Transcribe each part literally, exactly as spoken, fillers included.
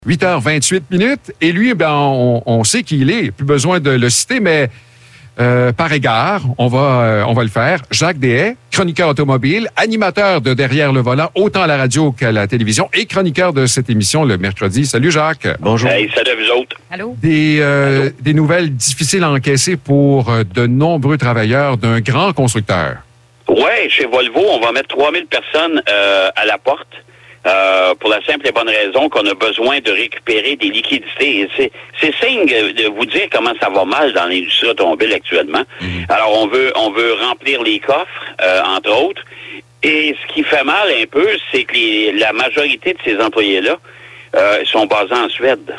huit heures vingt-huit minutes. Et lui, ben, on, on sait qui il est. Plus besoin de le citer, mais euh, par égard, on va, euh, on va le faire. Jacques Deshaies, chroniqueur automobile, animateur de Derrière le volant, autant à la radio qu'à la télévision, et chroniqueur de cette émission le mercredi. Salut Jacques. Bonjour. Hey, salut à vous autres. Allô? Des, euh, Allô? des nouvelles difficiles à encaisser pour euh, de nombreux travailleurs d'un grand constructeur. Ouais, chez Volvo, on va mettre trois mille personnes euh, à la porte. Euh, pour la simple et bonne raison qu'on a besoin de récupérer des liquidités. Et c'est, c'est signe de vous dire comment ça va mal dans l'industrie automobile actuellement. Mmh. Alors, on veut on veut remplir les coffres, euh, entre autres. Et ce qui fait mal un peu, c'est que les, la majorité de ces employés-là euh, sont basés en Suède.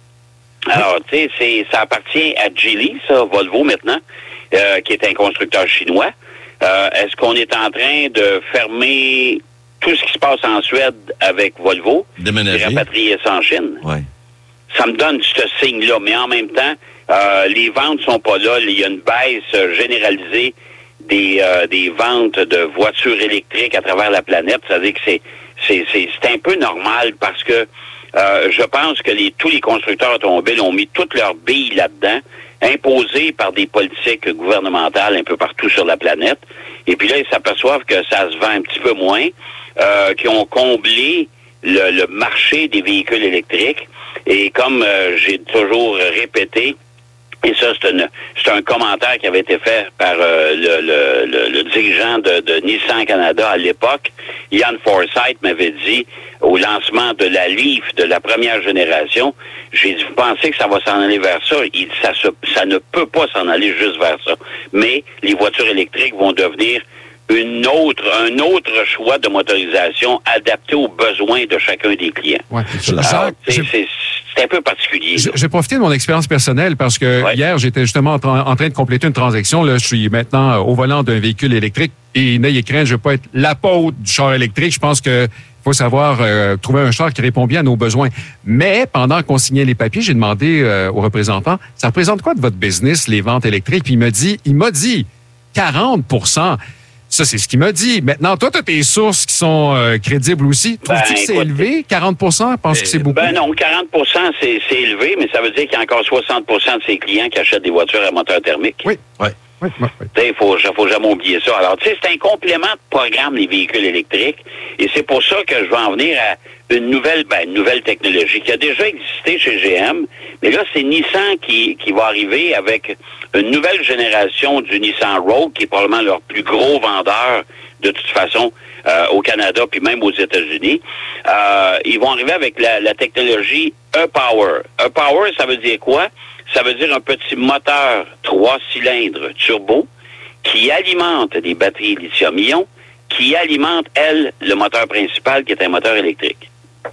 Alors, tu sais, c'est, ça appartient à Geely, ça, Volvo maintenant, euh, qui est un constructeur chinois. Euh, est-ce qu'on est en train de fermer tout ce qui se passe en Suède avec Volvo, déménager, rapatrier ça en Chine? Ouais. Ça me donne ce signe-là. Mais en même temps, euh, les ventes sont pas là. Il y a une baisse généralisée des, euh, des ventes de voitures électriques à travers la planète. C'est-à-dire que c'est, c'est, c'est, c'est un peu normal parce que euh, je pense que les, tous les constructeurs automobiles ont mis toutes leurs billes là-dedans, imposées par des politiques gouvernementales un peu partout sur la planète. Et puis là, ils s'aperçoivent que ça se vend un petit peu moins, euh, qui ont comblé le, le marché des véhicules électriques. Et comme euh, j'ai toujours répété, et ça, c'est, une, c'est un commentaire qui avait été fait par euh, le, le, le, le dirigeant de, de Nissan Canada à l'époque, Ian Forsyth m'avait dit, au lancement de la Leaf de la première génération, j'ai dit, vous pensez que ça va s'en aller vers ça? Il dit, ça, se, ça ne peut pas s'en aller juste vers ça. Mais les voitures électriques vont devenir une autre, un autre choix de motorisation adapté aux besoins de chacun des clients. Ouais. Alors, Jacques, c'est, c'est, c'est un peu particulier. J'ai, j'ai profité de mon expérience personnelle parce que ouais. hier, j'étais justement en, tra- en train de compléter une transaction. Là, je suis maintenant au volant d'un véhicule électrique et n'ayez crainte, je ne veux pas être l'apôtre du char électrique. Je pense que il faut savoir euh, trouver un char qui répond bien à nos besoins. Mais pendant qu'on signait les papiers, j'ai demandé euh, au représentant, ça représente quoi de votre business, les ventes électriques? Puis il m'a dit, il m'a dit quarante pour cent. Ça, c'est ce qu'il m'a dit. Maintenant, toi, tu as tes sources qui sont euh, crédibles aussi. Trouves-tu ben, que c'est écoute, élevé, quarante pour cent? Penses-tu que c'est beaucoup? Ben non, quarante pour cent, c'est, c'est élevé, mais ça veut dire qu'il y a encore soixante pour cent de ses clients qui achètent des voitures à moteur thermique. Oui, oui. Oui, oui, oui. Il faut, faut jamais oublier ça. Alors, tu sais, c'est un complément de programme, les véhicules électriques, et c'est pour ça que je vais en venir à une nouvelle, ben, une nouvelle technologie qui a déjà existé chez G M, mais là, c'est Nissan qui, qui va arriver avec une nouvelle génération du Nissan Rogue, qui est probablement leur plus gros vendeur de toute façon euh, au Canada, puis même aux États-Unis. Euh, ils vont arriver avec la, la technologie E-Power. E-Power, ça veut dire quoi? Ça veut dire un petit moteur trois cylindres turbo qui alimente des batteries lithium-ion, qui alimente, elle, le moteur principal qui est un moteur électrique.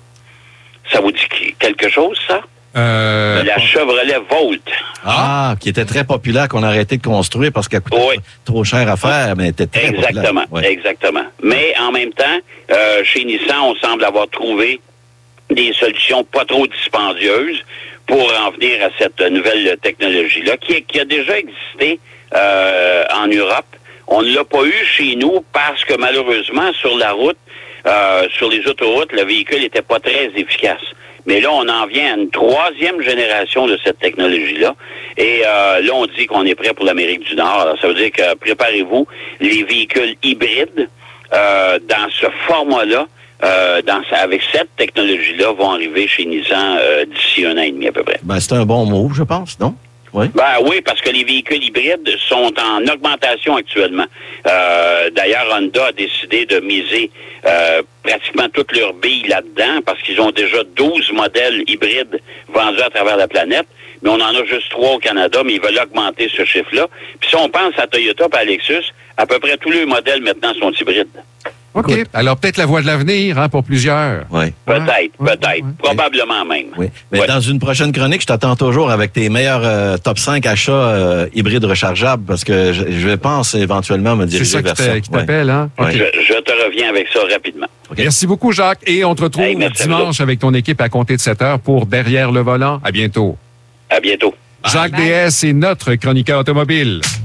Ça vous dit quelque chose, ça? Euh, la Chevrolet Volt. Ah, qui était très populaire, qu'on a arrêté de construire parce qu'elle coûtait oui. trop cher à faire, mais elle était très exactement, populaire. Oui. Exactement. Mais en même temps, euh, chez Nissan, on semble avoir trouvé des solutions pas trop dispendieuses pour en venir à cette nouvelle technologie-là, qui, qui a déjà existé euh, en Europe. On ne l'a pas eu chez nous parce que malheureusement, sur la route, euh, sur les autoroutes, le véhicule n'était pas très efficace. Mais là, on en vient à une troisième génération de cette technologie-là. Et euh, là, on dit qu'on est prêt pour l'Amérique du Nord. Alors, ça veut dire que, préparez-vous, les véhicules hybrides, euh, dans ce format-là, Euh, dans, avec cette technologie-là, vont arriver chez Nissan euh, d'ici un an et demi à peu près. Ben, c'est un bon mot, je pense, non? Oui. Ben oui, parce que les véhicules hybrides sont en augmentation actuellement. Euh, d'ailleurs, Honda a décidé de miser euh, pratiquement toutes leurs billes là-dedans parce qu'ils ont déjà douze modèles hybrides vendus à travers la planète. Mais on en a juste trois au Canada, mais ils veulent augmenter ce chiffre-là. Puis si on pense à Toyota et à Lexus, à peu près tous les modèles maintenant sont hybrides. OK. Good. Alors, peut-être la voie de l'avenir hein, pour plusieurs. Oui. Peut-être, ouais, peut-être. ouais. Probablement même. Oui. Mais ouais. dans une prochaine chronique, je t'attends toujours avec tes meilleurs euh, top cinq achats euh, hybrides rechargeables parce que je, je pense éventuellement me diriger vers ça. C'est ça qui t'appelle, ouais. hein? Okay. Je, je te reviens avec ça rapidement. Okay. Merci beaucoup, Jacques. Et on te retrouve hey, dimanche avec ton équipe à compter de sept heures pour Derrière le volant. À bientôt. À bientôt. Jacques Deshaies, c'est notre chroniqueur automobile.